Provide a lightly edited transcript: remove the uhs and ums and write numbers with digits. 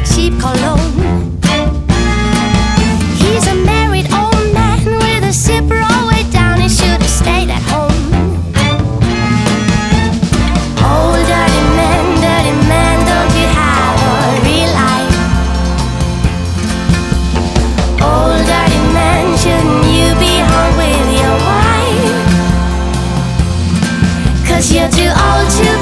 like cheap cologne. He's a married old man with a zipper all the way down. He should have stayed at home. Oh, dirty man, don't you have a real life? Oh, dirty man, shouldn't you be home with your wife? 'Cause you're too old to